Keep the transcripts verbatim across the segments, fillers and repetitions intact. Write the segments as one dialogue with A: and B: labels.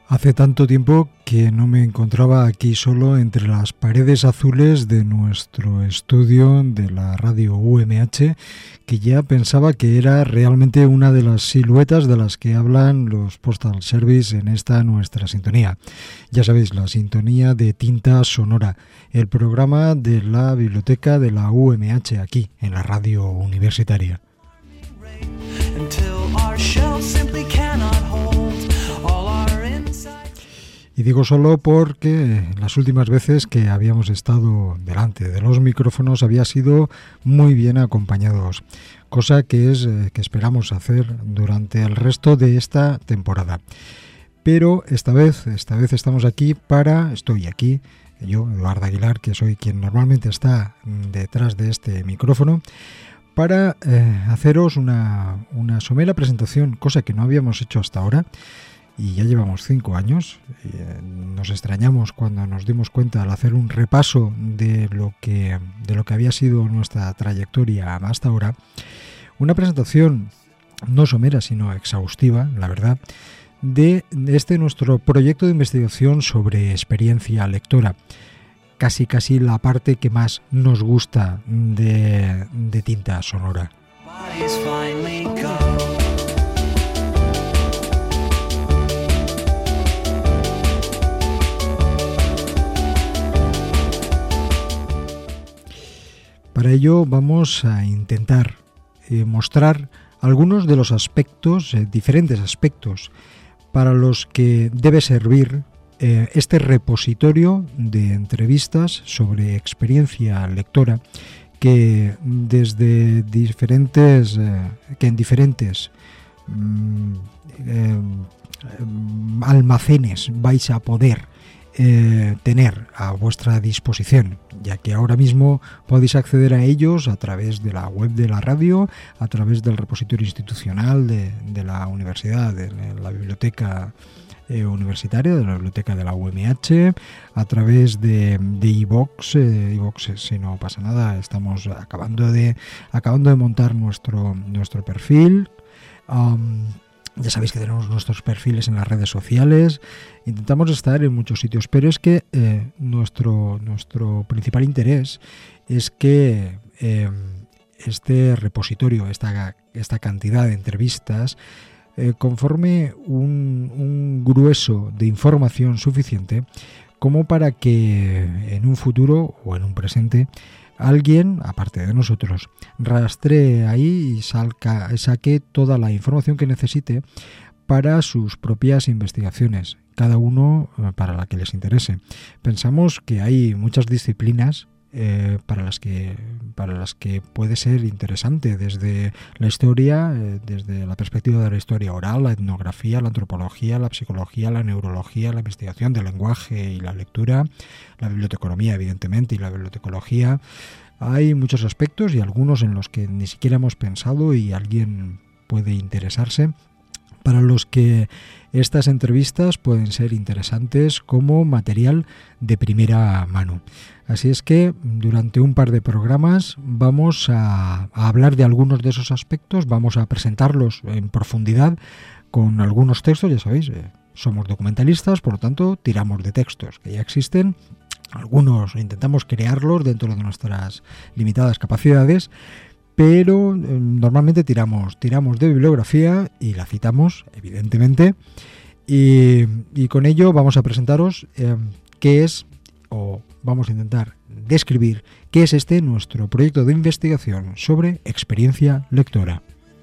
A: Hace tanto tiempo que no me encontraba aquí solo entre las paredes azules de nuestro estudio de la radio U M H, que ya pensaba que era realmente una de las siluetas de las que hablan los Postal Service en esta nuestra sintonía. Ya sabéis, la sintonía de Tinta Sonora, el programa de la biblioteca de la U M H aquí, en la radio universitaria. Y digo solo porque las últimas veces que habíamos estado delante de los micrófonos había sido muy bien acompañados, cosa que es eh, que esperamos hacer durante el resto de esta temporada. Pero esta vez, esta vez estamos aquí para, estoy aquí, yo, Eduardo Aguilar, que soy quien normalmente está detrás de este micrófono, para eh, haceros una, una somera presentación, cosa que no habíamos hecho hasta ahora. Y ya llevamos cinco años. Eh, nos extrañamos cuando nos dimos cuenta al hacer un repaso de lo que de lo que había sido nuestra trayectoria hasta ahora. Una presentación no somera, sino exhaustiva, la verdad, de, de este nuestro proyecto de investigación sobre experiencia lectora. Casi casi la parte que más nos gusta de, de Tinta Sonora. Para ello vamos a intentar eh, mostrar algunos de los aspectos, eh, diferentes aspectos, para los que debe servir eh, este repositorio de entrevistas sobre experiencia lectora que desde diferentes, eh, que en diferentes mm, eh, almacenes vais a poder Eh, tener a vuestra disposición, ya que ahora mismo podéis acceder a ellos a través de la web de la radio, a través del repositorio institucional de, de la universidad, de la biblioteca eh, universitaria, de la biblioteca de la U M H, a través de de iVoox, eh, iVoox, si no pasa nada, estamos acabando de acabando de montar nuestro nuestro perfil. Um, Ya sabéis que tenemos nuestros perfiles en las redes sociales, intentamos estar en muchos sitios, pero es que eh, nuestro, nuestro principal interés es que eh, este repositorio, esta, esta cantidad de entrevistas, eh, conforme un, un grueso de información suficiente como para que en un futuro o en un presente alguien, aparte de nosotros, rastree ahí y salca, saque toda la información que necesite para sus propias investigaciones, cada uno para la que les interese. Pensamos que hay muchas disciplinas eh, para las que para las que puede ser interesante, desde la historia, eh, desde la perspectiva de la historia oral, la etnografía, la antropología, la psicología, la neurología, la investigación del lenguaje y la lectura, la biblioteconomía, evidentemente, y la bibliotecología. Hay muchos aspectos y algunos en los que ni siquiera hemos pensado y alguien puede interesarse, para los que estas entrevistas pueden ser interesantes como material de primera mano. Así es que durante un par de programas vamos a, a hablar de algunos de esos aspectos, vamos a presentarlos en profundidad con algunos textos, ya sabéis, eh, somos documentalistas, por lo tanto tiramos de textos que ya existen, algunos intentamos crearlos dentro de nuestras limitadas capacidades, pero eh, normalmente tiramos, tiramos de bibliografía y la citamos, evidentemente, y, y con ello vamos a presentaros eh, qué es, o vamos a intentar describir qué es este nuestro proyecto de investigación sobre experiencia lectora.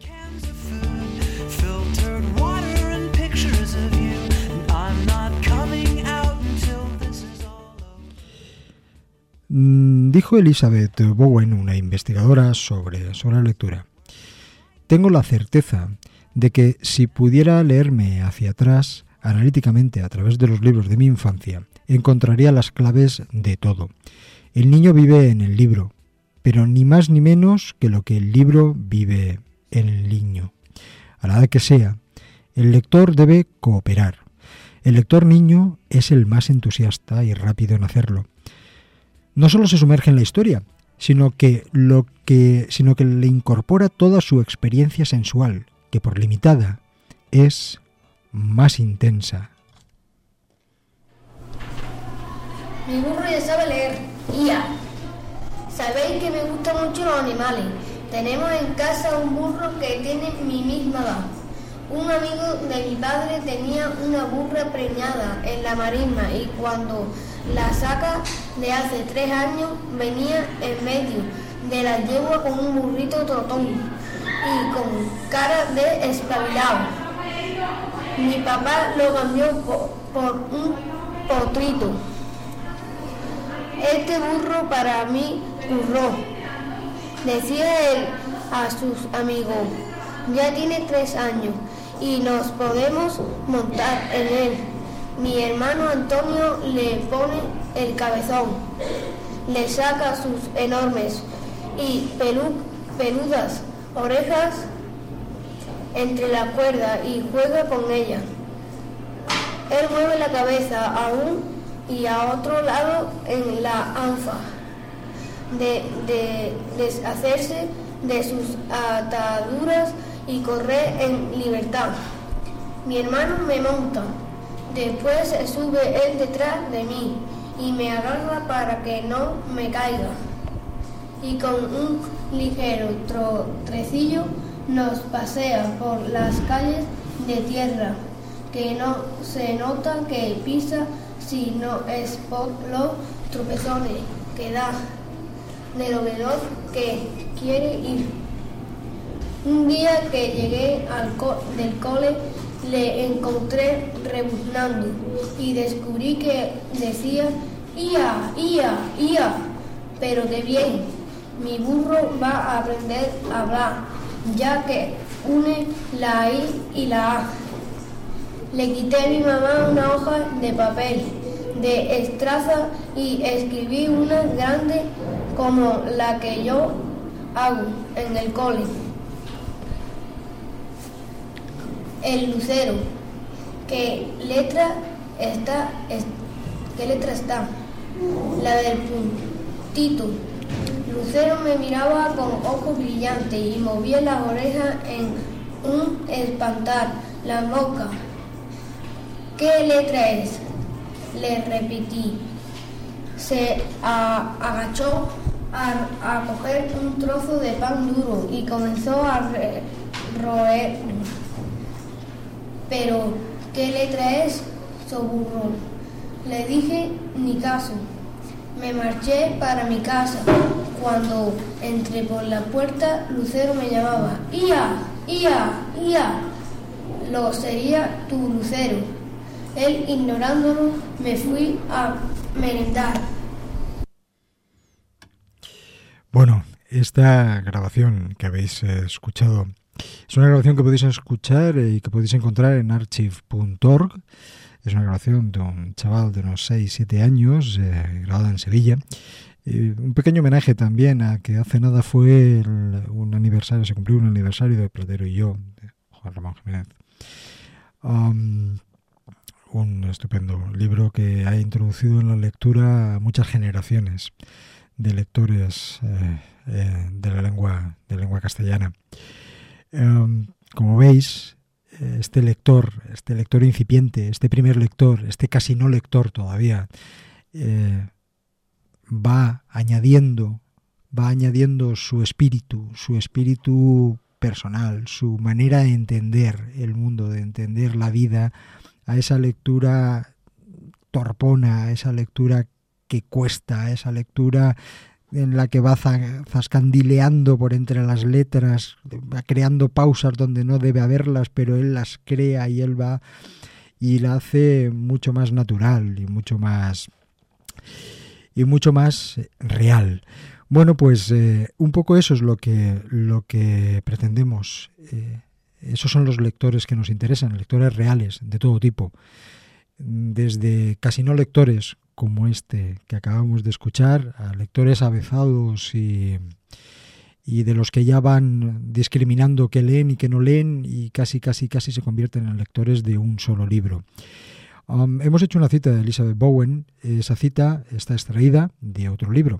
A: Dijo Elizabeth Bowen, una investigadora sobre, sobre la lectura: tengo la certeza de que si pudiera leerme hacia atrás analíticamente a través de los libros de mi infancia, encontraría las claves de todo. El niño vive en el libro, pero ni más ni menos que lo que el libro vive en el niño. A la edad que sea, el lector debe cooperar. El lector niño es el más entusiasta y rápido en hacerlo. No solo se sumerge en la historia, sino que, lo que, sino que le incorpora toda su experiencia sensual, que por limitada es más intensa.
B: Mi burro ya sabe leer. ¡Ya! Sabéis que me gustan mucho los animales. Tenemos en casa un burro que tiene mi misma edad. Un amigo de mi padre tenía una burra preñada en la marisma y cuando la saca de hace tres años venía en medio de la yegua con un burrito trotón y con cara de espabilado. Mi papá lo cambió por, por un potrito. Este burro para mí curró, decía él a sus amigos. Ya tiene tres años y nos podemos montar en él. Mi hermano Antonio le pone el cabezón, le saca sus enormes y pelu, peludas orejas entre la cuerda y juega con ella. Él mueve la cabeza a un y a otro lado en la anfa de, de deshacerse de sus ataduras y correr en libertad. Mi hermano me monta, después se sube él detrás de mí y me agarra para que no me caiga. Y con un ligero tro- trecillo nos pasea por las calles de tierra, que no se nota que pisa si no es por los tropezones que da de lo veloz que quiere ir. Un día que llegué al co- del cole le encontré rebuznando y descubrí que decía ¡ia, ia, ia! Pero qué bien, mi burro va a aprender a hablar, ya que une la I y la A. Le quité a mi mamá una hoja de papel de estraza y escribí una grande como la que yo hago en el cole. El lucero. ¿Qué letra está? Es, ¿Qué letra está? La del puntito. Lucero me miraba con ojos brillantes y movía las orejas en un espantar la boca. ¿Qué letra es? Le repetí. Se a, agachó a, a coger un trozo de pan duro y comenzó a re, roer. Pero, ¿qué letra es? Soburró. Le dije ni caso. Me marché para mi casa. Cuando entré por la puerta, Lucero me llamaba. ¡Ia! ¡Ia! ¡Ia! Lo sería tu Lucero. Él, ignorándolo, me fui a merendar.
A: Bueno, esta grabación que habéis eh, escuchado es una grabación que podéis escuchar y que podéis encontrar en archive punto org. Es una grabación de un chaval de unos seis siete años, eh, grabada en Sevilla. Eh, un pequeño homenaje también a que hace nada fue el, un aniversario, se cumplió un aniversario de Platero y yo, de Juan Ramón Jiménez. Um, un estupendo libro que ha introducido en la lectura a muchas generaciones de lectores eh, eh, de la lengua de lengua castellana. Um, como veis, este lector, este lector incipiente, este primer lector, este casi no lector todavía, eh, va añadiendo, va añadiendo su espíritu, su espíritu personal, su manera de entender el mundo, de entender la vida, a esa lectura torpona, a esa lectura que cuesta, a esa lectura en la que va zascandileando por entre las letras, va creando pausas donde no debe haberlas, pero él las crea y él va y la hace mucho más natural y mucho más y mucho más real. Bueno, pues eh, un poco eso es lo que lo que pretendemos. Eh, esos son los lectores que nos interesan, lectores reales de todo tipo, desde casi no lectores como este que acabamos de escuchar, a lectores avezados y, y de los que ya van discriminando qué leen y qué no leen y casi, casi, casi se convierten en lectores de un solo libro. Um, hemos hecho una cita de Elizabeth Bowen. Esa cita está extraída de otro libro,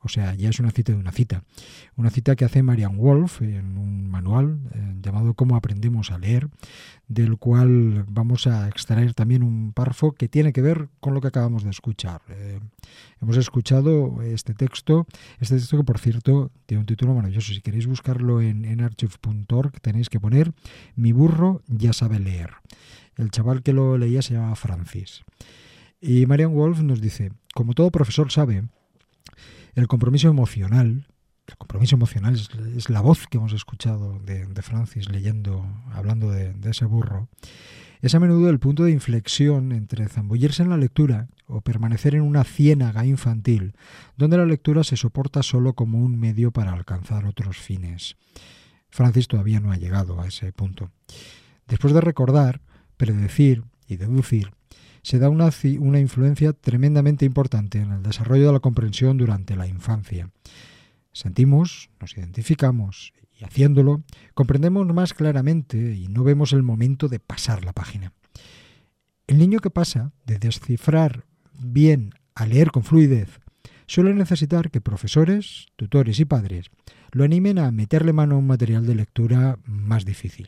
A: O sea, ya es una cita de una cita. Una cita que hace Marianne Wolf en un manual eh, llamado Cómo aprendemos a leer, del cual vamos a extraer también un párrafo que tiene que ver con lo que acabamos de escuchar. Eh, hemos escuchado este texto, este texto que por cierto tiene un título maravilloso. Si queréis buscarlo en, en archive punto org tenéis que poner Mi burro ya sabe leer. El chaval que lo leía se llama Francis. Y Marianne Wolf nos dice, como todo profesor sabe, el compromiso emocional, el compromiso emocional es, es la voz que hemos escuchado de, de Francis leyendo, hablando de, de ese burro, es a menudo el punto de inflexión entre zambullirse en la lectura o permanecer en una ciénaga infantil, donde la lectura se soporta solo como un medio para alcanzar otros fines. Francis todavía no ha llegado a ese punto. Después de recordar, predecir y deducir, se da una, una influencia tremendamente importante en el desarrollo de la comprensión durante la infancia. Sentimos, nos identificamos y haciéndolo, comprendemos más claramente y no vemos el momento de pasar la página. El niño que pasa de descifrar bien a leer con fluidez suele necesitar que profesores, tutores y padres lo animen a meterle mano a un material de lectura más difícil.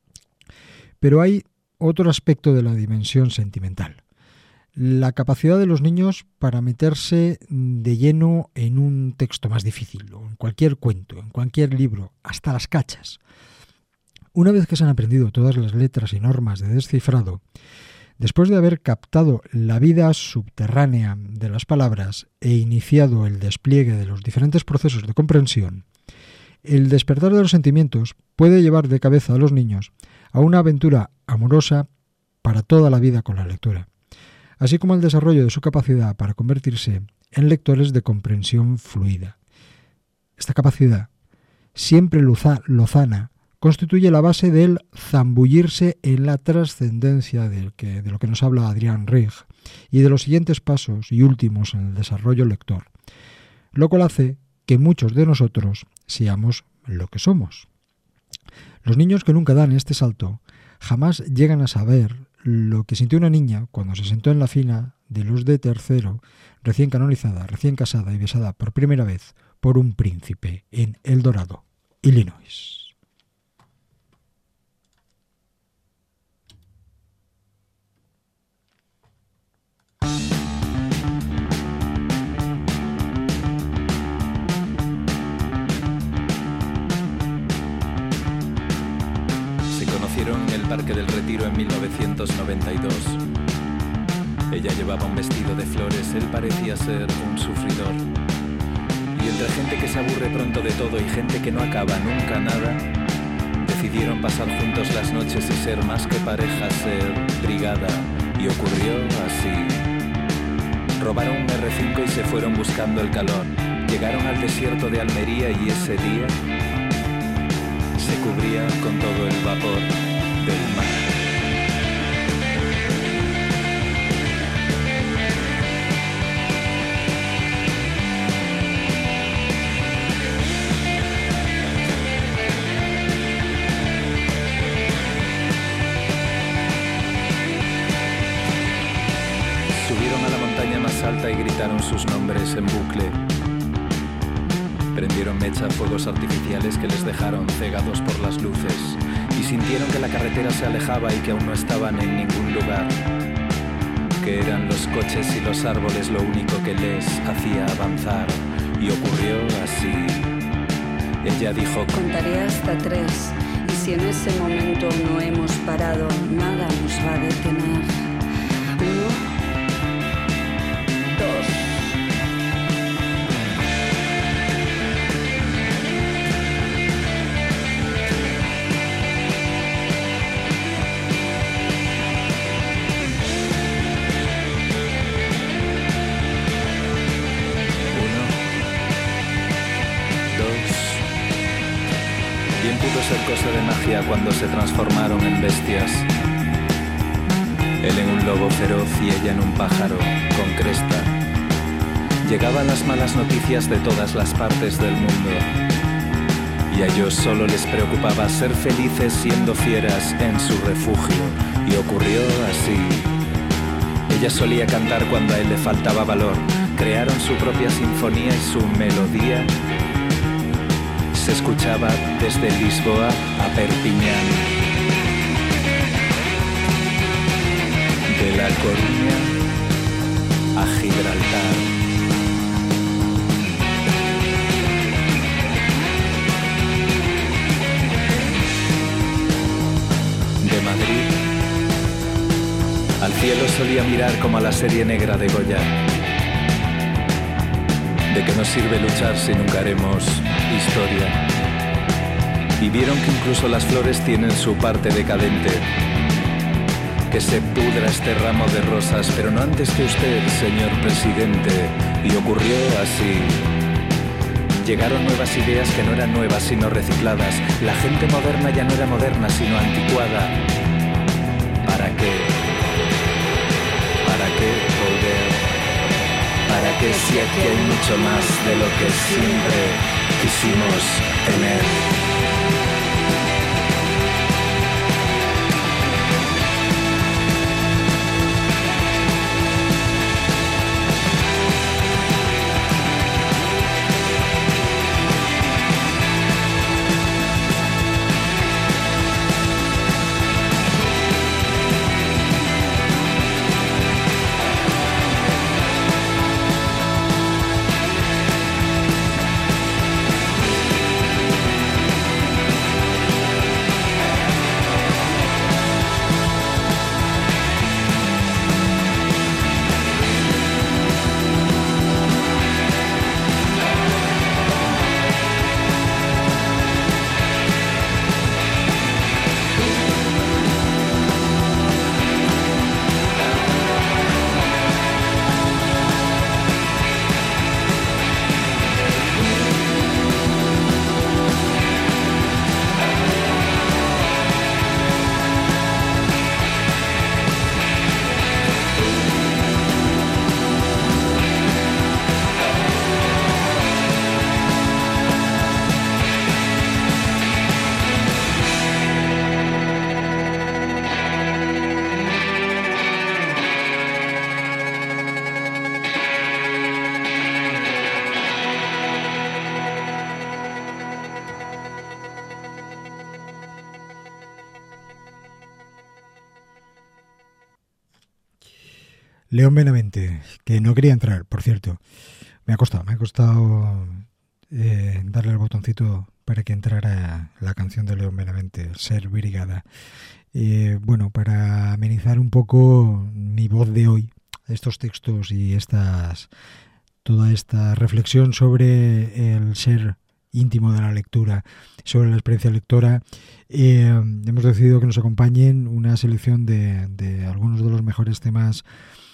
A: Pero hay otro aspecto de la dimensión sentimental. La capacidad de los niños para meterse de lleno en un texto más difícil, o en cualquier cuento, en cualquier libro, hasta las cachas. Una vez que se han aprendido todas las letras y normas de descifrado, después de haber captado la vida subterránea de las palabras e iniciado el despliegue de los diferentes procesos de comprensión, el despertar de los sentimientos puede llevar de cabeza a los niños a una aventura amorosa para toda la vida con la lectura, así como el desarrollo de su capacidad para convertirse en lectores de comprensión fluida. Esta capacidad, siempre lozana, constituye la base del zambullirse en la trascendencia del que, de lo que nos habla Adrián Rich y de los siguientes pasos y últimos en el desarrollo lector, lo cual hace que muchos de nosotros seamos lo que somos. Los niños que nunca dan este salto jamás llegan a saber lo que sintió una niña cuando se sentó en la fila de los de tercero, recién canonizada, recién casada y besada por primera vez por un príncipe en El Dorado, Illinois.
C: En el Parque del Retiro en mil novecientos noventa y dos. Ella llevaba un vestido de flores, él parecía ser un sufridor. Y entre gente que se aburre pronto de todo y gente que no acaba nunca nada, decidieron pasar juntos las noches y ser más que pareja, ser brigada. Y ocurrió así. Robaron un erre cinco y se fueron buscando el calor. Llegaron al desierto de Almería y ese día se cubría con todo el vapor del mar. Subieron a la montaña más alta y gritaron sus nombres en bucle. Prendieron mecha fuegos artificiales que les dejaron cegados por las luces y sintieron que la carretera se alejaba y que aún no estaban en ningún lugar, que eran los coches y los árboles lo único que les hacía avanzar. Y ocurrió así. Ella dijo:
D: contaré hasta tres y si en ese momento no hemos parado, nada nos va a detener. Uno, dos. Pudo ser cosa de magia cuando se transformaron en bestias. Él en un lobo feroz y ella en un pájaro con cresta. Llegaban las malas noticias de todas las partes del mundo y a ellos solo les preocupaba ser felices siendo fieras en su refugio. Y ocurrió así. Ella solía cantar cuando a él le faltaba valor,
C: crearon su propia sinfonía y su melodía se escuchaba desde Lisboa a Perpiñán, de La Coruña a Gibraltar. De Madrid al cielo solía mirar como a la serie negra de Goya. ¿De qué nos sirve luchar si nunca haremos historia? Y vieron que incluso las flores tienen su parte decadente. Que se pudra este ramo de rosas, pero no antes que usted, señor presidente. Y ocurrió así. Llegaron nuevas ideas que no eran nuevas sino recicladas. La gente moderna ya no era moderna sino anticuada. ¿Para qué? ¿Para qué volver? ¿Para qué si aquí hay mucho más de lo que siempre quisimos tener?
A: León Benavente, que no quería entrar, por cierto. Me ha costado, me ha costado eh, darle el botoncito para que entrara la canción de León Benavente, Ser Brigada. Eh, bueno, para amenizar un poco mi voz de hoy, estos textos y estas toda esta reflexión sobre el ser íntimo de la lectura, sobre la experiencia lectora, eh, hemos decidido que nos acompañen una selección de, de algunos de los mejores temas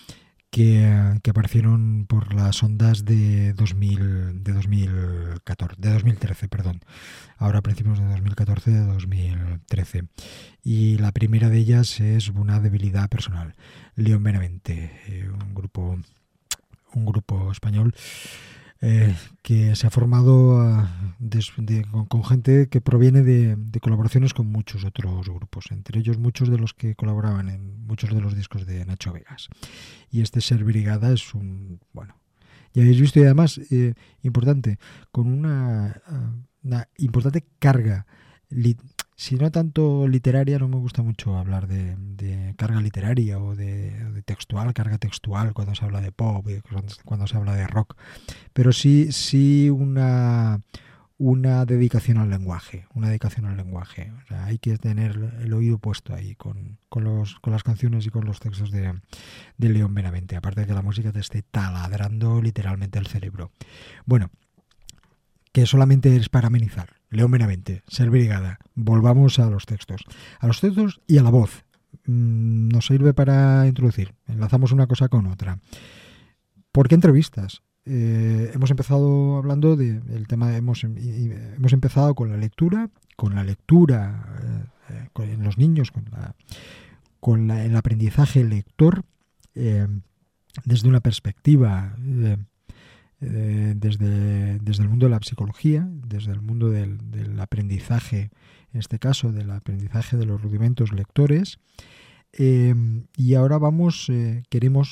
A: que, que aparecieron por las ondas de dos mil, de dos mil catorce, de dos mil trece, perdón, ahora a principios de dos mil catorce, de dos mil trece. Y la primera de ellas es Una debilidad personal, León Benavente, eh, un grupo un grupo español eh, que se ha formado uh, de, de, con, con gente que proviene de, de colaboraciones con muchos otros grupos, entre ellos muchos de los que colaboraban en muchos de los discos de Nacho Vegas. Y este Ser Brigada es un, bueno, ya habéis visto, y además, eh, importante, con una, una importante carga, li, si no tanto literaria, no me gusta mucho hablar de, de carga literaria o de, de textual, carga textual cuando se habla de pop, cuando, cuando se habla de rock, pero sí, sí una, una dedicación al lenguaje, una dedicación al lenguaje. O sea, hay que tener el oído puesto ahí con, con, los, con las canciones y con los textos de, de León Benavente, aparte de que la música te esté taladrando literalmente el cerebro. Bueno, que solamente es para amenizar. León Benavente, Ser Brigada. Volvamos a los textos. A los textos y a la voz. Mm, nos sirve para introducir. Enlazamos una cosa con otra. ¿Por qué entrevistas? Eh, hemos empezado hablando del de tema, hemos, hemos empezado con la lectura, con la lectura eh, con, en los niños, con, la, con la, el aprendizaje lector, eh, desde una perspectiva eh, Eh, desde, desde el mundo de la psicología, desde el mundo del, del aprendizaje, en este caso del aprendizaje de los rudimentos lectores, eh, y ahora vamos, eh, queremos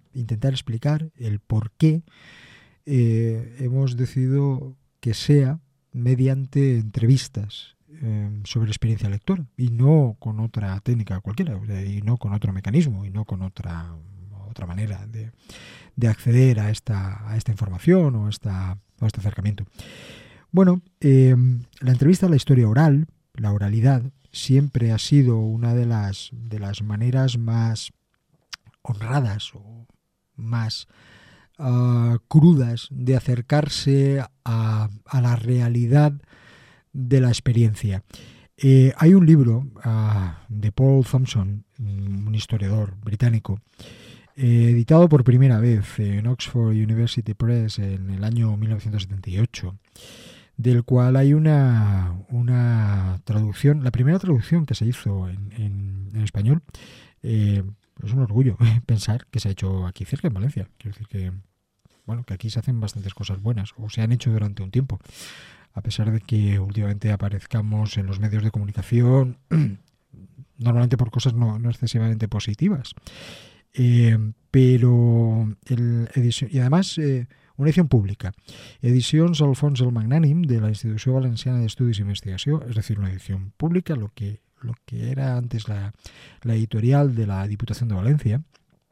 A: intentar explicar el por qué eh, hemos decidido que sea mediante entrevistas eh, sobre experiencia lectora y no con otra técnica cualquiera, y no con otro mecanismo y no con otra otra manera de, de acceder a esta a esta información o, esta, o a este acercamiento. Bueno, eh, la entrevista a la historia oral, la oralidad, siempre ha sido una de las de las maneras más honradas o más uh, crudas de acercarse a, a la realidad de la experiencia. Eh, hay un libro uh, de Paul Thompson, un historiador británico, eh, editado por primera vez en Oxford University Press en el año mil novecientos setenta y ocho, del cual hay una, una traducción, la primera traducción que se hizo en, en, en español. Eh, es un orgullo pensar que se ha hecho aquí cerca, en Valencia. Quiero decir que, bueno, que aquí se hacen bastantes cosas buenas, o se han hecho durante un tiempo, a pesar de que últimamente aparezcamos en los medios de comunicación normalmente por cosas no, no excesivamente positivas. Eh, pero el edición, y además eh, una edición pública, Edicions Alfons el Magnànim, de la Institució Valenciana d'Estudis i Investigació, es decir, una edición pública, lo que lo que era antes la, la editorial de la Diputación de Valencia,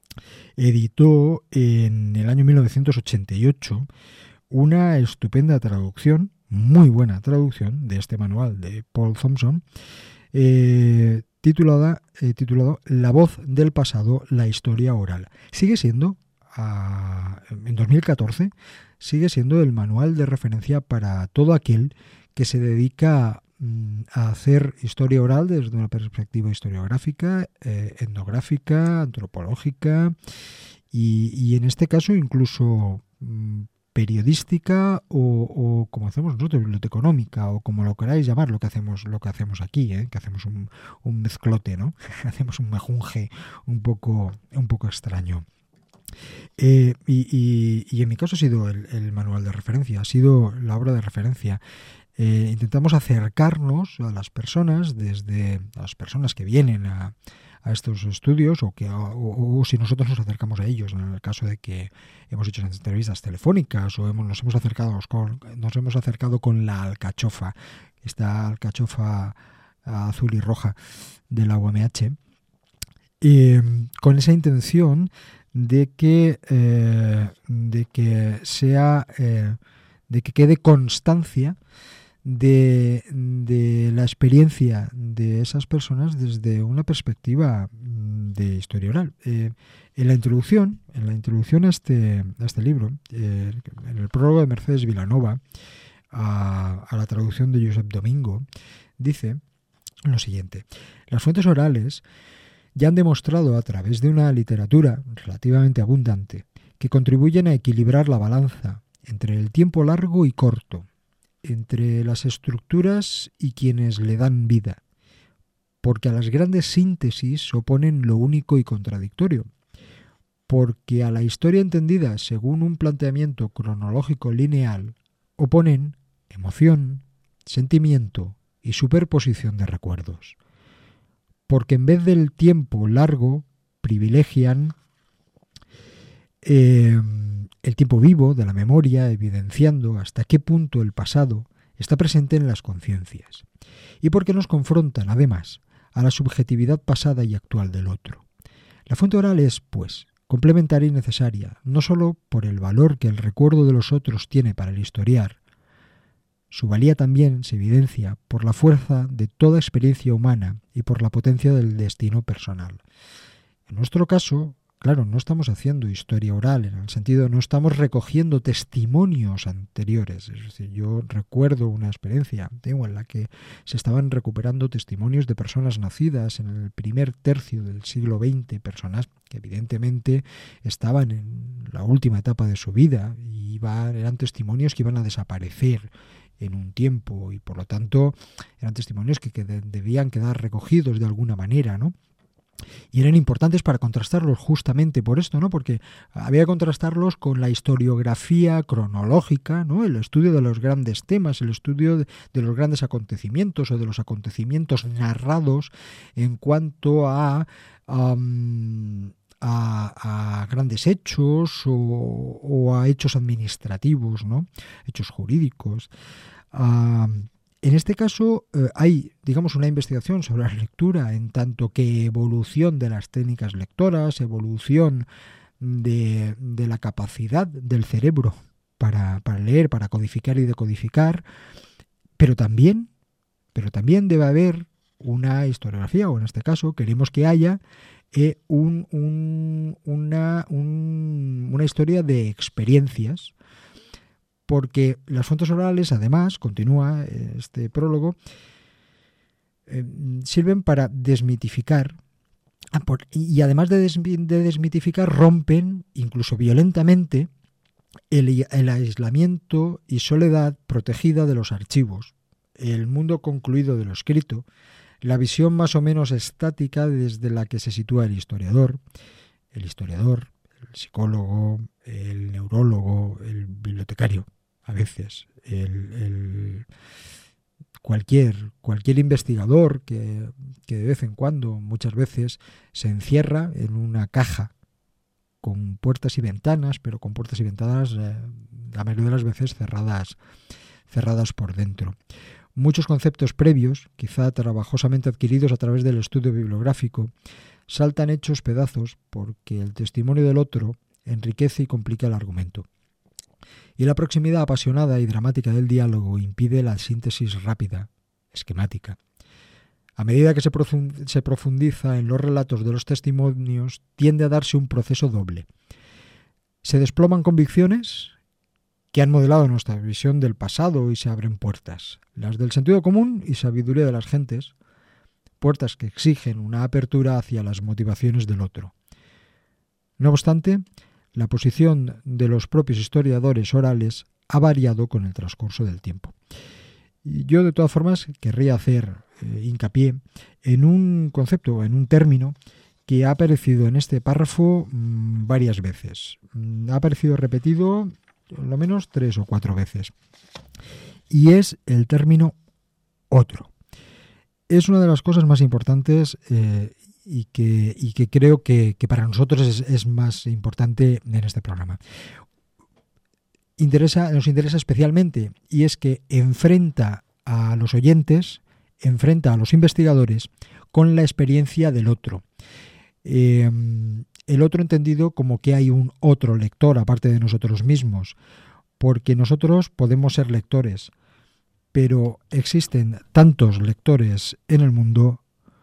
A: editó en el año mil novecientos ochenta y ocho una estupenda traducción, muy buena traducción de este manual de Paul Thompson, eh, titulada eh, titulado La voz del pasado, la historia oral. Sigue siendo, a, en dos mil catorce, sigue siendo el manual de referencia para todo aquel que se dedica a a hacer historia oral desde una perspectiva historiográfica, eh, etnográfica, antropológica y, y en este caso incluso mm, periodística o, o como hacemos nosotros, biblioteconómica o como lo queráis llamar, lo que hacemos lo que hacemos aquí, ¿eh? Que hacemos un, un mezclote, ¿no? Hacemos un mejunje un poco un poco extraño. Eh, y, y, y en mi caso ha sido el, el manual de referencia, ha sido la obra de referencia. Eh, intentamos acercarnos a las personas, desde a las personas que vienen a, a estos estudios o, que, o, o si nosotros nos acercamos a ellos, en el caso de que hemos hecho entrevistas telefónicas o hemos, nos hemos acercado con, nos hemos acercado con la alcachofa, esta alcachofa azul y roja de la U M H, eh, con esa intención de que eh, de que sea eh, de que quede constancia De, de la experiencia de esas personas desde una perspectiva de historia oral. Eh, en la introducción, en la introducción a este, a este libro, eh, en el prólogo de Mercedes Vilanova, a, a la traducción de Josep Domingo, dice lo siguiente: las fuentes orales ya han demostrado a través de una literatura relativamente abundante que contribuyen a equilibrar la balanza entre el tiempo largo y corto, entre las estructuras y quienes le dan vida, porque a las grandes síntesis oponen lo único y contradictorio, porque a la historia entendida según un planteamiento cronológico lineal oponen emoción, sentimiento y superposición de recuerdos, porque en vez del tiempo largo privilegian eh, el tiempo vivo de la memoria, evidenciando hasta qué punto el pasado está presente en las conciencias, y porque nos confrontan, además, a la subjetividad pasada y actual del otro. La fuente oral es, pues, complementaria y necesaria, no sólo por el valor que el recuerdo de los otros tiene para el historiar. Su valía también se evidencia por la fuerza de toda experiencia humana y por la potencia del destino personal. En nuestro caso, claro, no estamos haciendo historia oral, en el sentido de no estamos recogiendo testimonios anteriores. Es decir, yo recuerdo una experiencia tengo, en la que se estaban recuperando testimonios de personas nacidas en el primer tercio del siglo veinte, personas que evidentemente estaban en la última etapa de su vida y iban, eran testimonios que iban a desaparecer en un tiempo y por lo tanto eran testimonios que, que debían quedar recogidos de alguna manera, ¿no? Y eran importantes para contrastarlos justamente por esto, ¿no? Porque había que contrastarlos con la historiografía cronológica, ¿no? El estudio de los grandes temas, el estudio de, de los grandes acontecimientos o de los acontecimientos narrados en cuanto a, um, a, a grandes hechos o, o a hechos administrativos, ¿no? Hechos jurídicos. Uh, en este caso eh, hay, digamos, una investigación sobre la lectura en tanto que evolución de las técnicas lectoras, evolución de, de la capacidad del cerebro para, para leer, para codificar y decodificar, pero también, pero también debe haber una historiografía, o en este caso queremos que haya eh, un, un, una, un, una historia de experiencias, porque las fuentes orales, además, continúa este prólogo, eh, sirven para desmitificar, y además de, des, de desmitificar, rompen, incluso violentamente, el, el aislamiento y soledad protegida de los archivos, el mundo concluido de lo escrito, la visión más o menos estática desde la que se sitúa el historiador, el historiador, el psicólogo, el neurólogo, el bibliotecario, a veces, el, el cualquier, cualquier investigador que, que de vez en cuando, muchas veces, se encierra en una caja con puertas y ventanas, pero con puertas y ventanas eh, la mayoría de las veces cerradas, cerradas por dentro. Muchos conceptos previos, quizá trabajosamente adquiridos a través del estudio bibliográfico, saltan hechos pedazos porque el testimonio del otro enriquece y complica el argumento. Y la proximidad apasionada y dramática del diálogo impide la síntesis rápida, esquemática. A medida que se profundiza en los relatos de los testimonios, tiende a darse un proceso doble. Se desploman convicciones que han modelado nuestra visión del pasado y se abren puertas, las del sentido común y sabiduría de las gentes, puertas que exigen una apertura hacia las motivaciones del otro. No obstante, la posición de los propios historiadores orales ha variado con el transcurso del tiempo. Y yo, de todas formas, querría hacer eh, hincapié en un concepto, en un término que ha aparecido en este párrafo mmm, varias veces. Mm, ha aparecido repetido por lo menos tres o cuatro veces. Y es el término otro. Es una de las cosas más importantes eh, y, que, y que creo que, que para nosotros es, es más importante en este programa. Interesa, nos interesa especialmente, y es que enfrenta a los oyentes, enfrenta a los investigadores con la experiencia del otro. Eh, el otro entendido como que hay un otro lector aparte de nosotros mismos, porque nosotros podemos ser lectores, pero existen tantos lectores en el mundo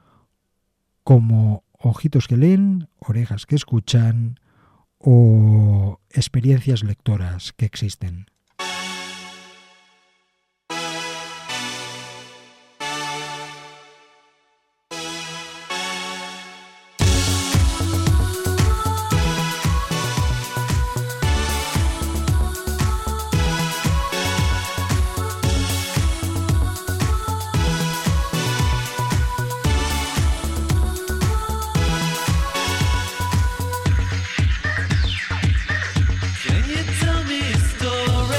A: como ojitos que leen, orejas que escuchan o experiencias lectoras que existen.
E: Can you tell me a story?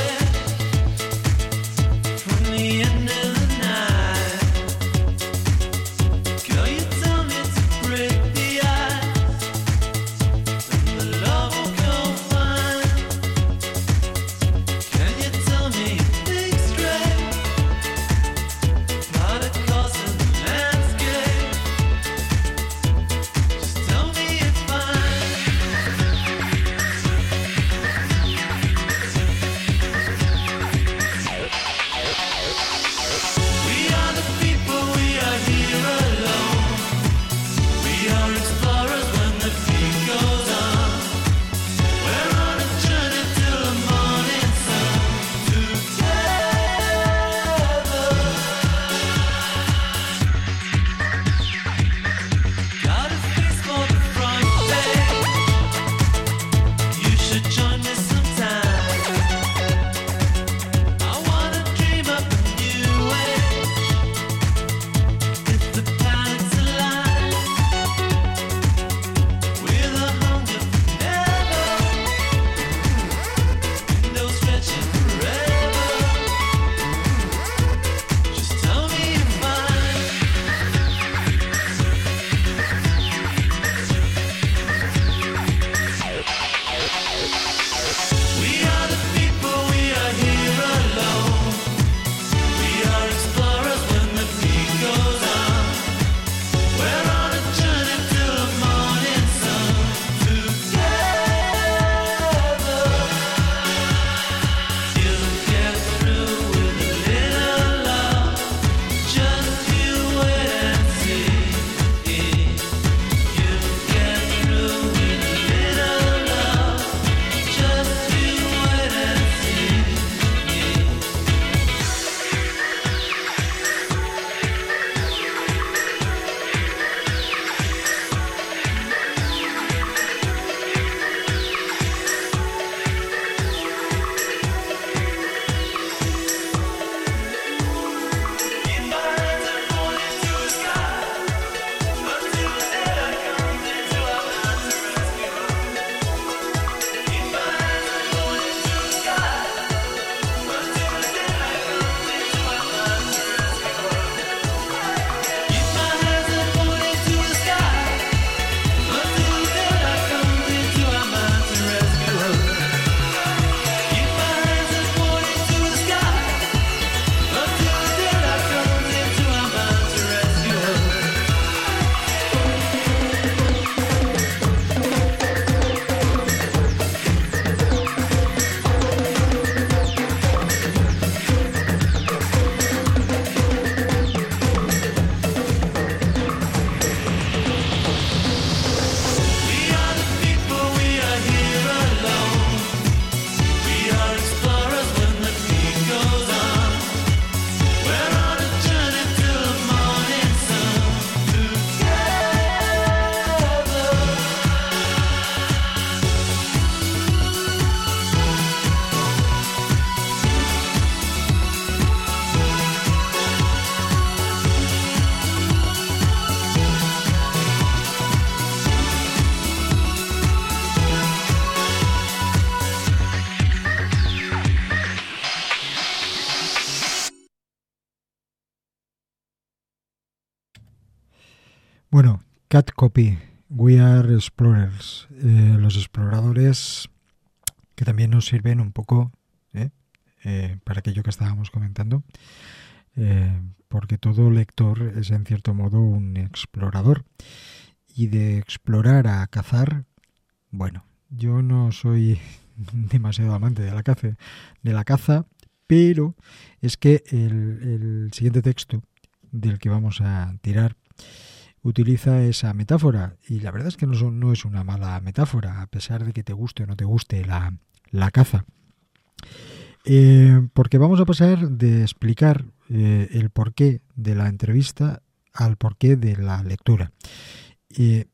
A: Bueno, Cat Copy, We Are Explorers, eh, los exploradores que también nos sirven un poco ¿eh? Eh, para aquello que estábamos comentando, eh, porque todo lector es en cierto modo un explorador, y de explorar a cazar, bueno, yo no soy demasiado amante de la caza, de la caza, pero es que el, el siguiente texto del que vamos a tirar utiliza esa metáfora, y la verdad es que no, son, no es una mala metáfora, a pesar de que te guste o no te guste la, la caza. Eh, porque vamos a pasar de explicar eh, el porqué de la entrevista al porqué de la lectura. Eh,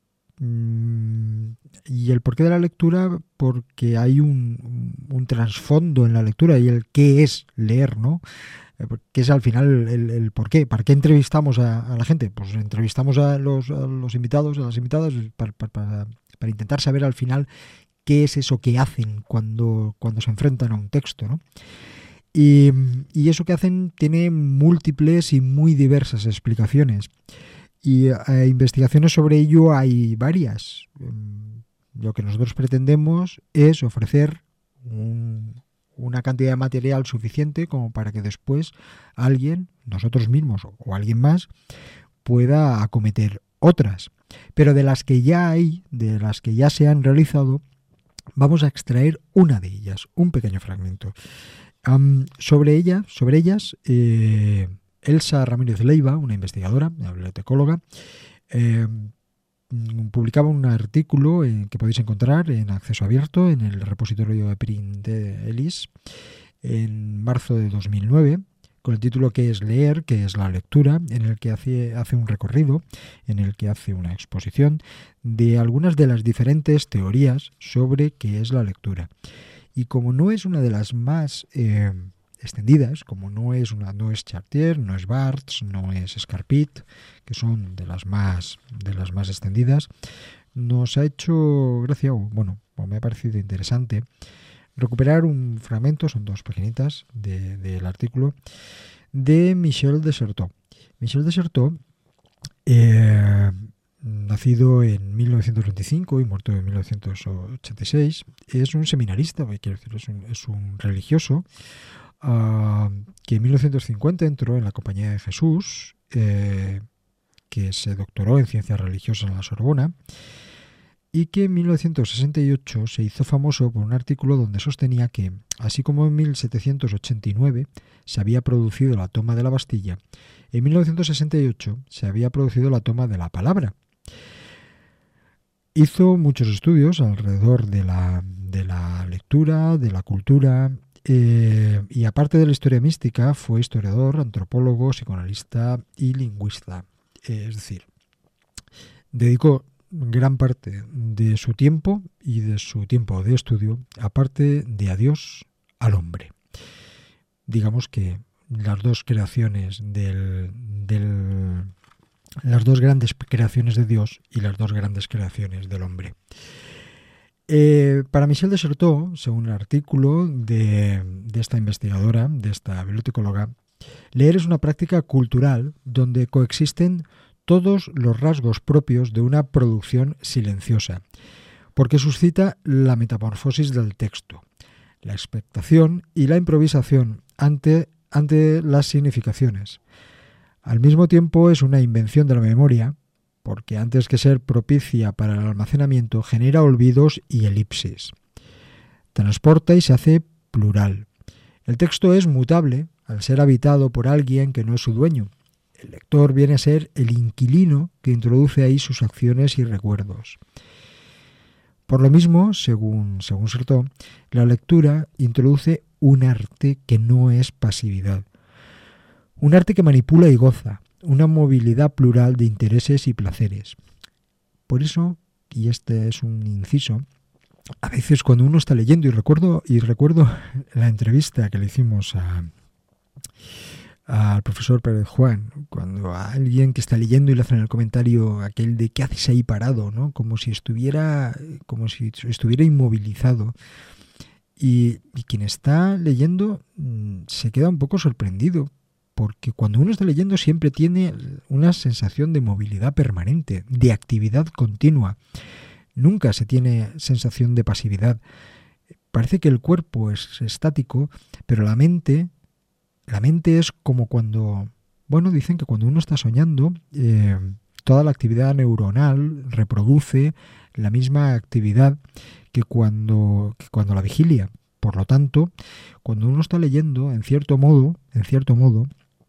A: y el porqué de la lectura, porque hay un, un trasfondo en la lectura, y el qué es leer, ¿no? Que es al final el, el por qué. ¿Para qué entrevistamos a, a la gente? Pues entrevistamos a los, a los invitados, a las invitadas, para, para, para intentar saber al final qué es eso que hacen cuando, cuando se enfrentan a un texto, ¿no? Y, y eso que hacen tiene múltiples y muy diversas explicaciones. Y eh, investigaciones sobre ello hay varias. Lo que nosotros pretendemos es ofrecer un... una cantidad de material suficiente como para que después alguien, nosotros mismos o alguien más, pueda acometer otras. Pero de las que ya hay, de las que ya se han realizado, vamos a extraer una de ellas, un pequeño fragmento. Um, sobre ella, sobre ellas, eh, Elsa Ramírez Leiva, una investigadora, una bibliotecóloga, eh, publicaba un artículo en, que podéis encontrar en acceso abierto en el repositorio de Print de Elis en marzo de dos mil nueve, con el título ¿Qué es leer?, ¿qué es la lectura?, en el que hace, hace un recorrido, en el que hace una exposición de algunas de las diferentes teorías sobre qué es la lectura. Y como no es una de las más eh, extendidas, como no es una no es Chartier, no es Barthes, no es Scarpit, que son de las más de las más extendidas, nos ha hecho gracia, bueno, me ha parecido interesante recuperar un fragmento, son dos pequeñitas de, del artículo de Michel Desserteau. Michel Desserteau, eh, nacido en mil novecientos veinticinco y muerto en mil novecientos ochenta y seis, es un seminarista, quiero decir, es un, es un religioso, Uh, que en mil novecientos cincuenta entró en la Compañía de Jesús, eh, que se doctoró en Ciencias Religiosas en la Sorbona, y que en mil novecientos sesenta y ocho se hizo famoso por un artículo donde sostenía que, así como en mil setecientos ochenta y nueve se había producido la toma de la Bastilla, en mil novecientos sesenta y ocho se había producido la toma de la palabra. Hizo muchos estudios alrededor de la, de la lectura, de la cultura, Eh, y aparte de la historia mística, fue historiador, antropólogo, psicoanalista y lingüista. Eh, es decir, dedicó gran parte de su tiempo y de su tiempo de estudio, aparte de a Dios, al hombre. Digamos que las dos creaciones del, del, las dos grandes creaciones de Dios y las dos grandes creaciones del hombre. Eh, para Michel Desserteau, según el artículo de, de esta investigadora, de esta bibliotecóloga, leer es una práctica cultural donde coexisten todos los rasgos propios de una producción silenciosa, porque suscita la metamorfosis del texto, la expectación y la improvisación ante, ante las significaciones. Al mismo tiempo es una invención de la memoria, porque antes que ser propicia para el almacenamiento, genera olvidos y elipsis. Transporta y se hace plural. El texto es mutable al ser habitado por alguien que no es su dueño. El lector viene a ser el inquilino que introduce ahí sus acciones y recuerdos. Por lo mismo, según, según Sertó, la lectura introduce un arte que no es pasividad. Un arte que manipula y goza, una movilidad plural de intereses y placeres. Por eso, y este es un inciso, a veces cuando uno está leyendo, y recuerdo y recuerdo la entrevista que le hicimos a al profesor Pérez Juan, cuando a alguien que está leyendo y le hacen el comentario aquel de ¿qué haces ahí parado?, ¿no? Como si estuviera, como si estuviera inmovilizado. Y, y quien está leyendo se queda un poco sorprendido, porque cuando uno está leyendo siempre tiene una sensación de movilidad permanente, de actividad continua. Nunca se tiene sensación de pasividad. Parece que el cuerpo es estático, pero la mente, la mente es como cuando, bueno, dicen que cuando uno está soñando, eh, toda la actividad neuronal reproduce la misma actividad que cuando, que cuando la vigilia. Por lo tanto, cuando uno está leyendo, en cierto modo, en cierto modo,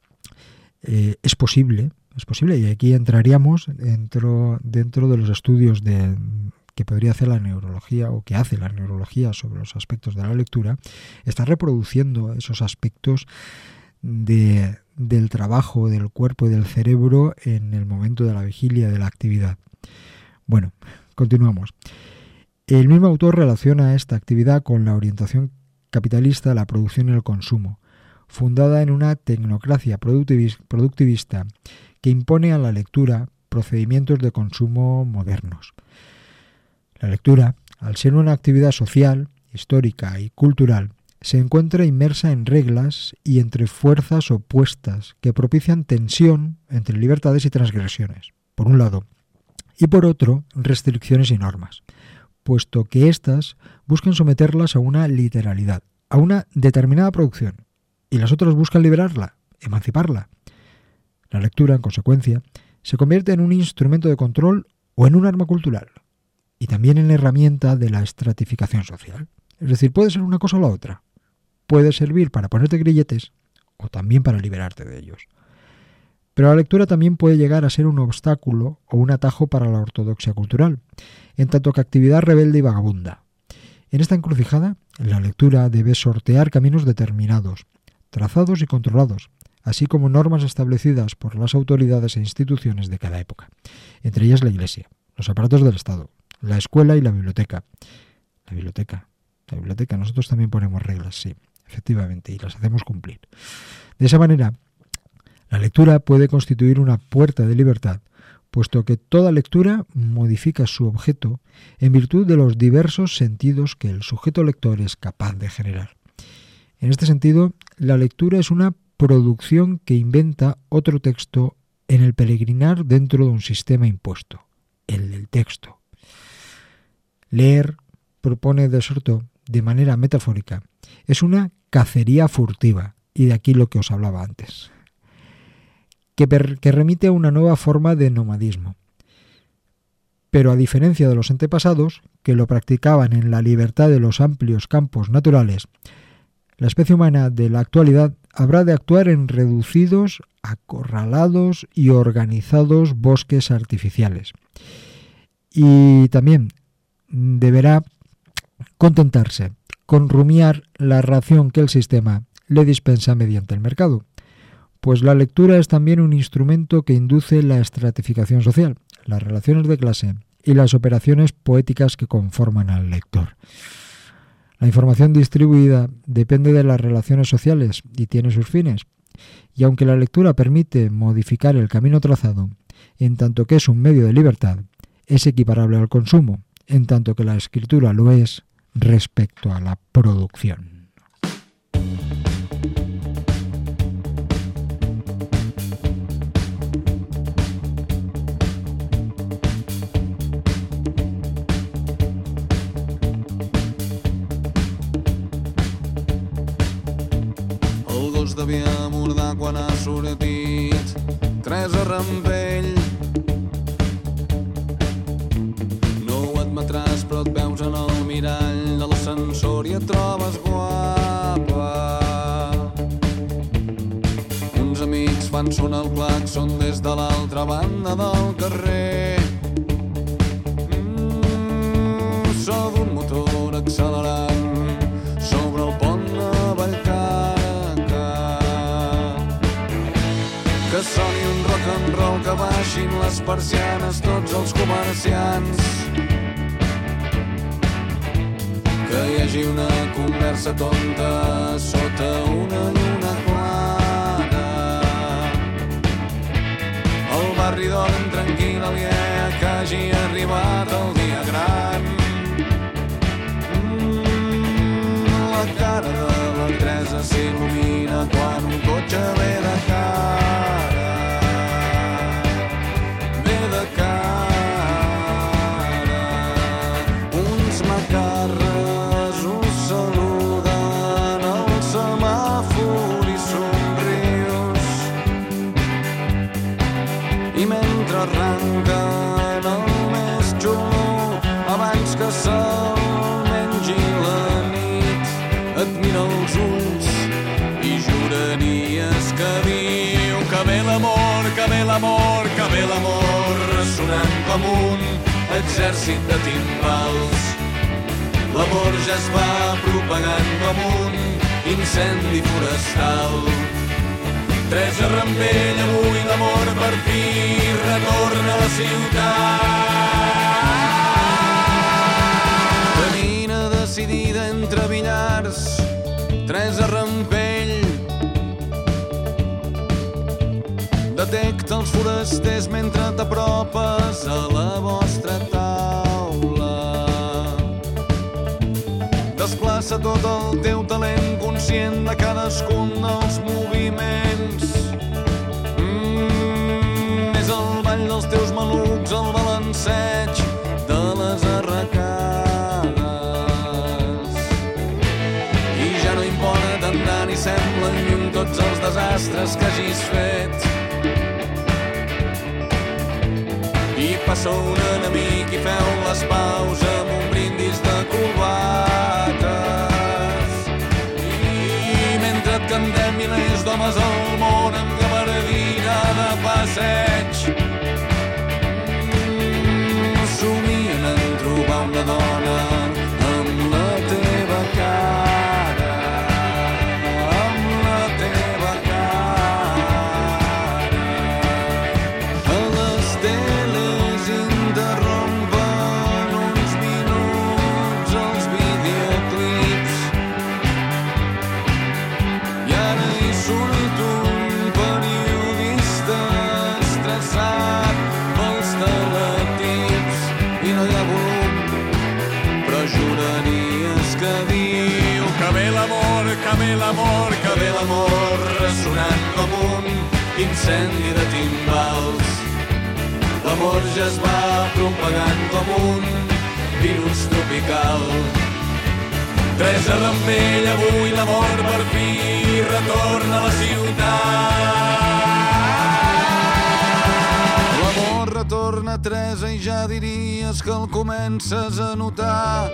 A: eh, es posible, es posible, y aquí entraríamos dentro, dentro de los estudios de, que podría hacer la neurología o que hace la neurología sobre los aspectos de la lectura, está reproduciendo esos aspectos de, del trabajo del cuerpo y del cerebro en el momento de la vigilia, de la actividad. Bueno, continuamos. El mismo autor relaciona esta actividad con la orientación capitalista de la producción y el consumo, fundada en una tecnocracia productivista que impone a la lectura procedimientos de consumo modernos. La lectura, al ser una actividad social, histórica y cultural, se encuentra inmersa en reglas y entre fuerzas opuestas que propician tensión entre libertades y transgresiones, por un lado, y por otro, restricciones y normas, puesto que éstas buscan someterlas a una literalidad, a una determinada producción, y las otras buscan liberarla, emanciparla. La lectura, en consecuencia, se convierte en un instrumento de control o en un arma cultural, y también en herramienta de la estratificación social. Es decir, puede ser una cosa o la otra. Puede servir para ponerte grilletes o también para liberarte de ellos. Pero la lectura también puede llegar a ser un obstáculo o un atajo para la ortodoxia cultural, en tanto que actividad rebelde y vagabunda. En esta encrucijada, la lectura debe sortear caminos determinados, trazados y controlados, así como normas establecidas por las autoridades e instituciones de cada época, entre ellas la Iglesia, los aparatos del Estado, la escuela y la biblioteca. La biblioteca, la biblioteca, nosotros también ponemos reglas, sí, efectivamente, y las hacemos cumplir. De esa manera, la lectura puede constituir una puerta de libertad, puesto que toda lectura modifica su objeto en virtud de los diversos sentidos que el sujeto lector es capaz de generar. En este sentido, la lectura es una producción que inventa otro texto en el peregrinar dentro de un sistema impuesto, el del texto. Leer, propone de Sorto, de manera metafórica, es una cacería furtiva, y de aquí lo que os hablaba antes. Que, per, que remite a una nueva forma de nomadismo. Pero a diferencia de los antepasados, que lo practicaban en la libertad de los amplios campos naturales, la especie humana de la actualidad habrá de actuar en reducidos, acorralados y organizados bosques artificiales. Y también deberá contentarse con rumiar la ración que el sistema le dispensa mediante el mercado, pues la lectura es también un instrumento que induce la estratificación social, las relaciones de clase y las operaciones poéticas que conforman al lector. La información distribuida depende de las relaciones sociales y tiene sus fines, y aunque la lectura permite modificar el camino trazado, en tanto que es un medio de libertad, es equiparable al consumo, en tanto que la escritura lo es respecto a la producción.
E: Devia mordar quan ha sortit tres a rampell. No ho admetràs, però et veus en el mirall de l'ascensor i et trobes guapa. Uns amics fan sonar el claxon des de l'altra banda del carrer. Mm, so d'un motor accelerant sobre el pont de Vallcarca. Que soni un rock and roll, que baixin les persianes tots els comerciants. Que hi hagi una conversa tonta sota una lluna clara. El barri dorm tranquil, aliè que hagi arribat el dia gran. Mm, la cara de la Teresa s'il·lumina quan un cotxe ve de casa. sol mengi la nit, et mira els ulls i juraries que viu. Que ve l'amor, que ve l'amor, que ve l'amor, ressonant com un exèrcit de timbals. L'amor ja es va propagant com un incendi forestal. Teresa Rampell, avui l'amor per fi retorna a la ciutat. Camina decidida entre billars, Teresa Rampell detecta els forasters mentre t'apropes a la vostra taula. Desplaça tot el teu talent conscient de cadascun dels moviments. Mm, és el ball dels teus malucs, el balanceig de les arracades. I ja no importa andar ni semblen lluny tots els desastres que hagis fet. I passa un enemic i feu les paus amb un brindis de corbates. I mentre et cantem milers d'homes al món amb gabardina de passeig, mm, somien en trobar una dona amb la teva cara, amb la teva cara. A les teles interrompen uns minuts els videoclips i ara hi surt un periodista estressat pels teletips i no hi ha volum, però juraries que diu que ve l'amor, que ve l'amor, que ve l'amor, ressonant com un incendi de timbals. L'amor ja es va propagant com un virus tropical. Teresa Rampell, avui l'amor per fi retorna a la ciutat. L'amor retorna, Teresa, i ja diries que el comences a notar.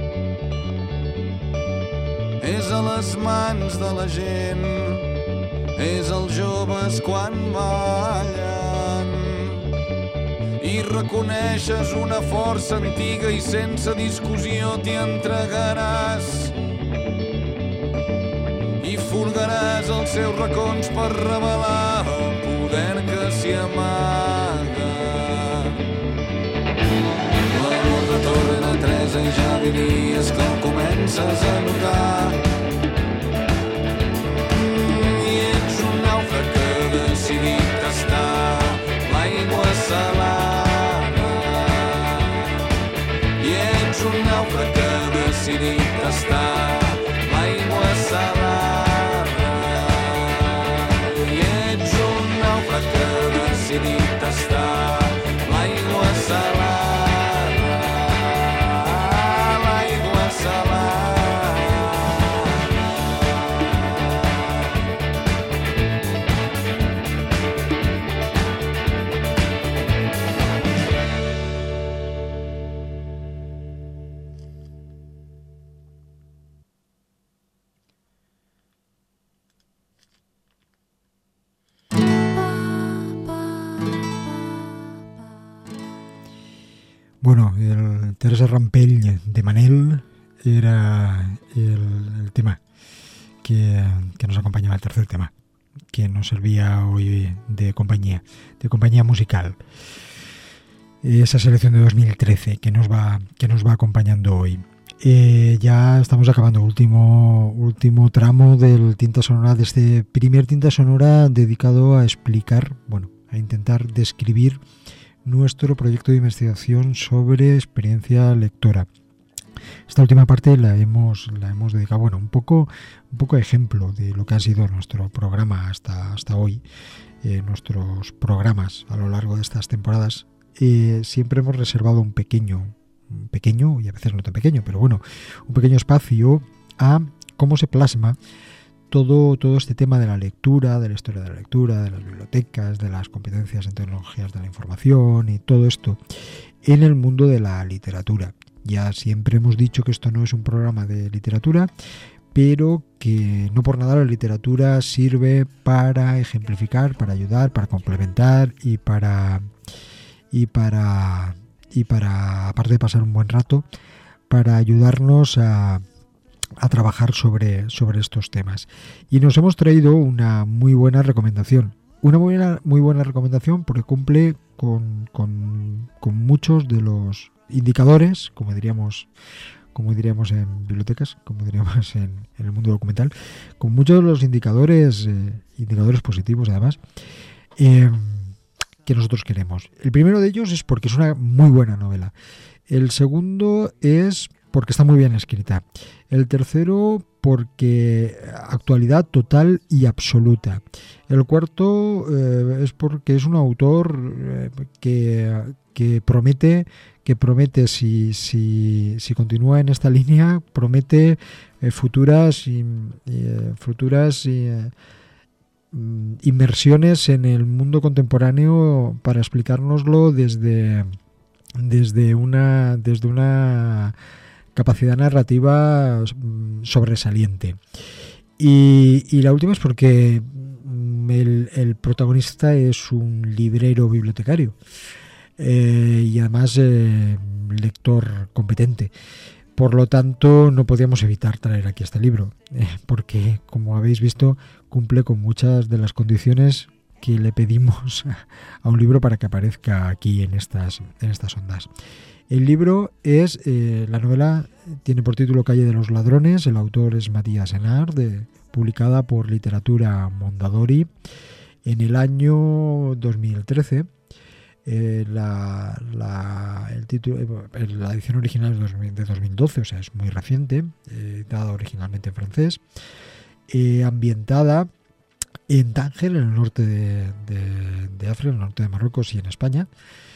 E: És a les mans de la gent, és als joves quan ballen. I reconeixes una força antiga i sense discussió t'hi entregaràs. I furgaràs els seus racons per revelar el poder que s'hi amaga. L'amor retorna, Teresa, i ja diries que el comences a notar. I ets un nàufrag que ha decidit tastar l'aigua salada. I ets un nàufrag que ha decidit tastar l'aigua salada. I ets un nàufrag que ha decidit tastar l'aigua salada. L'aigua salada.
A: Bueno, el Teresa Rampell de Manel era el, el tema que, que nos acompañaba, el tercer tema, que nos servía hoy de compañía, de compañía musical. Esa selección de dos mil trece que nos va, que nos va acompañando hoy. Eh, ya estamos acabando, último, último tramo del Tinta Sonora, de este primer Tinta Sonora dedicado a explicar, bueno, a intentar describir nuestro proyecto de investigación sobre experiencia lectora. Esta última parte la hemos, la hemos dedicado, bueno, un poco, un poco ejemplo de lo que ha sido nuestro programa hasta, hasta hoy, eh, nuestros programas a lo largo de estas temporadas. Eh, siempre hemos reservado un pequeño, un pequeño, y a veces no tan pequeño, pero bueno, un pequeño espacio a cómo se plasma todo, todo este tema de la lectura, de la historia de la lectura, de las bibliotecas, de las competencias en tecnologías de la información y todo esto en el mundo de la literatura. Ya siempre hemos dicho que esto no es un programa de literatura, pero que no por nada la literatura sirve para ejemplificar, para ayudar, para complementar y para y para y para aparte de pasar un buen rato, para ayudarnos a, a trabajar sobre, sobre estos temas. Y nos hemos traído una muy buena recomendación. Una muy buena, muy buena recomendación porque cumple con, con, con muchos de los indicadores, como diríamos como diríamos en bibliotecas, como diríamos en, en el mundo documental, con muchos de los indicadores, eh, indicadores positivos además, eh, que nosotros queremos. El primero de ellos es porque es una muy buena novela. El segundo es porque está muy bien escrita. El tercero porque actualidad total y absoluta. El cuarto eh, es porque es un autor eh, que, que promete que promete si, si, si continúa en esta línea, promete eh, futuras y, eh, futuras y, eh, inmersiones en el mundo contemporáneo para explicárnoslo desde desde una desde una capacidad narrativa sobresaliente. Y, y la última es porque el, el protagonista es un librero bibliotecario. Eh, y además eh, lector competente. Por lo tanto, no podíamos evitar traer aquí este libro, eh, porque, como habéis visto, cumple con muchas de las condiciones que le pedimos a un libro para que aparezca aquí en estas, en estas ondas. El libro es, eh, la novela tiene por título Calle de los Ladrones, el autor es Matías Enard, de, publicada por Literatura Mondadori en el año dos mil trece. Eh, la, la, el título, eh, la edición original es de dos mil doce, o sea, es muy reciente, eh, editada originalmente en francés, eh, ambientada en Tánger, en el norte de, de, de África, en el norte de Marruecos y en España.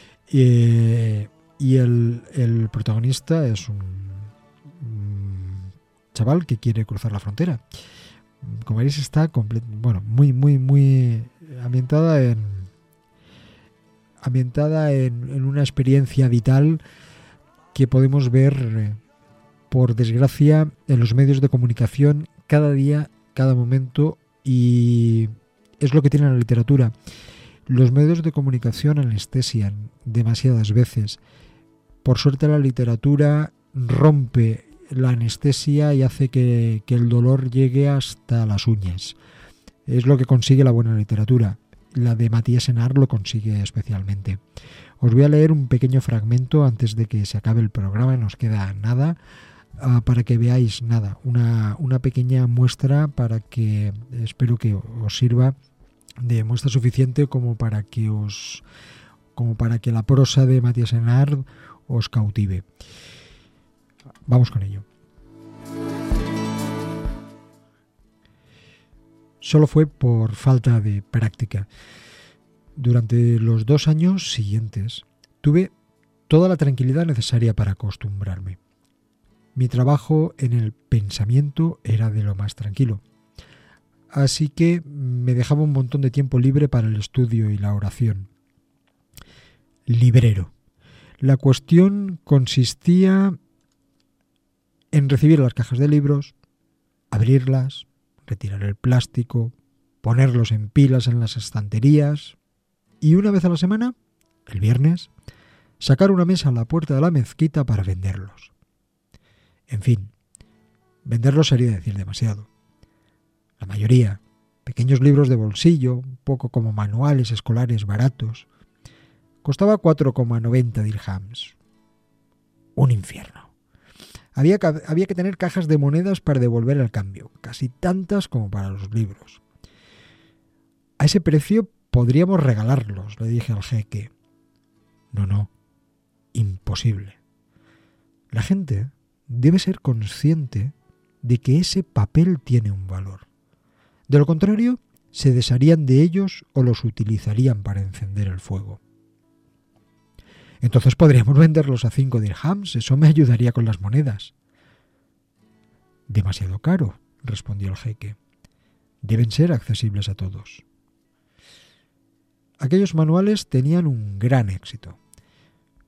A: Eh, y el, el protagonista es un, un chaval que quiere cruzar la frontera. Como veréis, está comple- bueno, muy, muy, muy ambientada en ambientada en, en una experiencia vital que podemos ver, eh, por desgracia, en los medios de comunicación cada día, cada momento, y es lo que tiene la literatura. Los medios de comunicación anestesian demasiadas veces. Por suerte la literatura rompe la anestesia y hace que, que el dolor llegue hasta las uñas. Es lo que consigue la buena literatura. La de Matías Enard lo consigue especialmente. Os voy a leer un pequeño fragmento antes de que se acabe el programa, nos queda nada, uh, para que veáis nada, una, una pequeña muestra para que, espero que os sirva de muestra suficiente como para que os como para que la prosa de Matías Enard os cautive. Vamos con ello. Solo fue por falta de práctica. Durante los dos años siguientes tuve toda la tranquilidad necesaria para acostumbrarme. Mi trabajo en el pensamiento era de lo más tranquilo, así que me dejaba un montón de tiempo libre para el estudio y la oración. Librero. La cuestión consistía en recibir las cajas de libros, abrirlas, retirar el plástico, ponerlos en pilas en las estanterías y una vez a la semana, el viernes, sacar una mesa a la puerta de la mezquita para venderlos. En fin, venderlos sería decir demasiado. La mayoría, pequeños libros de bolsillo, un poco como manuales escolares baratos, costaba cuatro coma noventa dirhams. Un infierno. Había que, había que tener cajas de monedas para devolver el cambio, casi tantas como para los libros. A ese precio podríamos regalarlos, le dije al jeque. No, no, imposible. La gente debe ser consciente de que ese papel tiene un valor. De lo contrario, se desharían de ellos o los utilizarían para encender el fuego. Entonces podríamos venderlos a cinco dirhams, eso me ayudaría con las monedas. Demasiado caro, respondió el jeque. Deben ser accesibles a todos. Aquellos manuales tenían un gran éxito.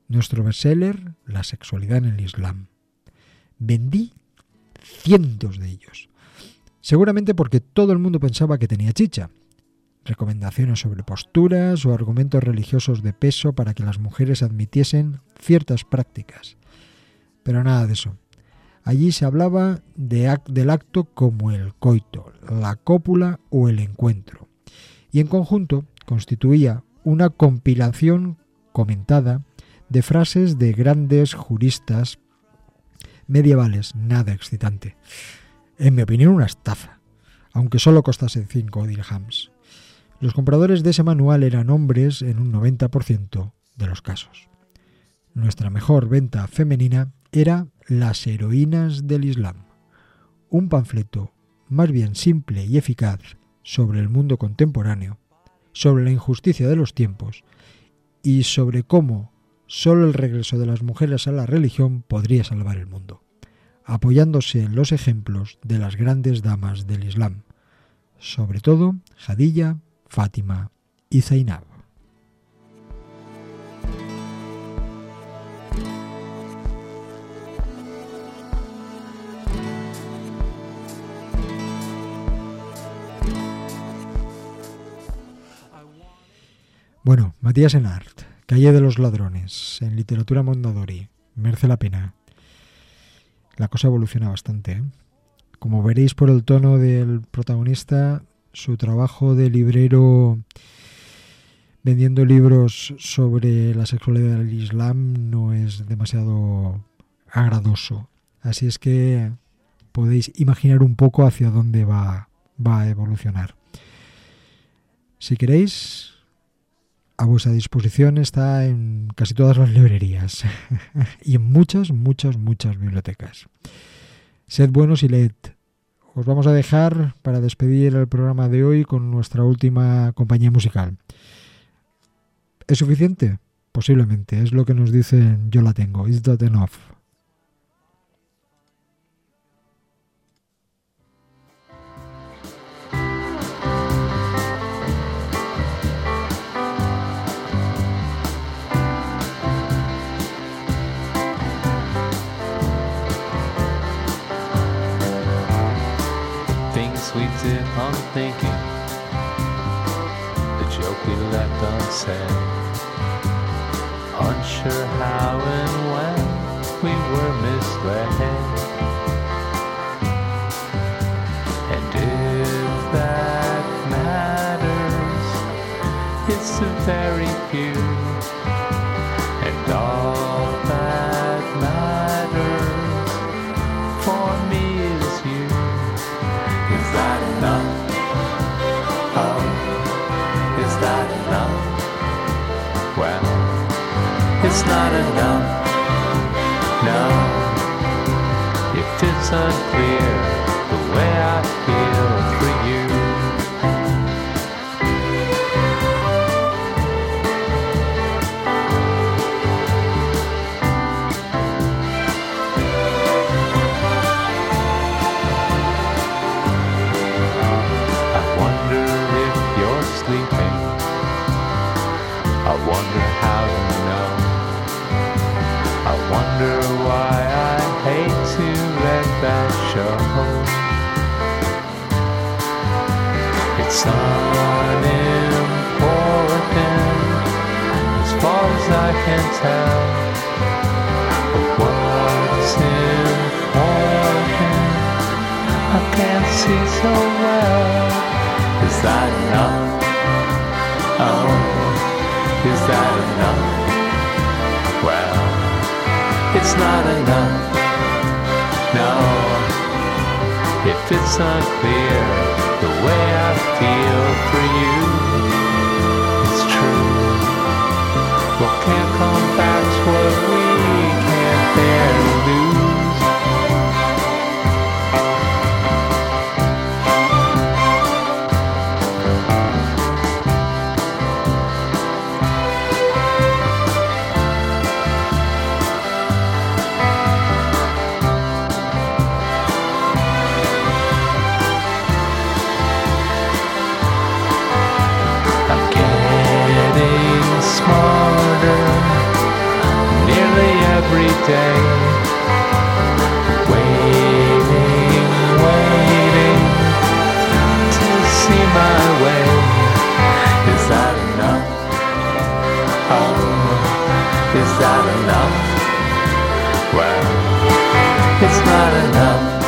A: nuestro bestseller La sexualidad en el Islam. Vendí cientos de ellos, seguramente porque todo el mundo pensaba que tenía chicha. Recomendaciones sobre posturas o argumentos religiosos de peso para que las mujeres admitiesen ciertas prácticas. Pero nada de eso. Allí se hablaba de act- del acto como el coito, la cópula o el encuentro. Y en conjunto constituía una compilación comentada de frases de grandes juristas medievales, nada excitante. En mi opinión, una estafa, aunque solo costase cinco dirhams. Los compradores de ese manual eran hombres en un noventa por ciento de los casos. Nuestra mejor venta femenina era Las heroínas del Islam, un panfleto más bien simple y eficaz sobre el mundo contemporáneo, sobre la injusticia de los tiempos y sobre cómo solo el regreso de las mujeres a la religión podría salvar el mundo, apoyándose en los ejemplos de las grandes damas del Islam, sobre todo Jadilla, Fátima y Zainab. Bueno, Matías Enart, Calle de los Ladrones, en Literatura Mondadori, merece la pena. La cosa evoluciona bastante, ¿eh? Como veréis por el tono del protagonista, su trabajo de librero vendiendo libros sobre la sexualidad del Islam no es demasiado agradoso. Así es que podéis imaginar un poco hacia dónde va, va a evolucionar. Si queréis, a vuestra disposición está en casi todas las librerías y en muchas, muchas, muchas bibliotecas. Sed buenos y leed. Os vamos a dejar para despedir el programa de hoy con nuestra última compañía musical. ¿Es suficiente? Posiblemente. Es lo que nos dicen Yo la tengo. Is that enough?
E: We did unthinking, the joke we left unsaid, unsure how and when we were misled. And if that matters, it's the very few, and all that matters for me is you. Is that enough? Oh, is that enough? Well, it's not enough. No, if it's unclear the way I feel for you. I wonder how you know. I wonder why I hate to let that show. It's unimportant as far as I can tell. But what's important I can't see so well. Is that enough? Oh, is that enough? Well, it's not enough. No, if it's unclear the way I feel for you, it's true. What can't come back's what we can't bear to lose.
D: day. Waiting, waiting to see my way. Is that enough? Oh, is that enough? Well, it's not enough.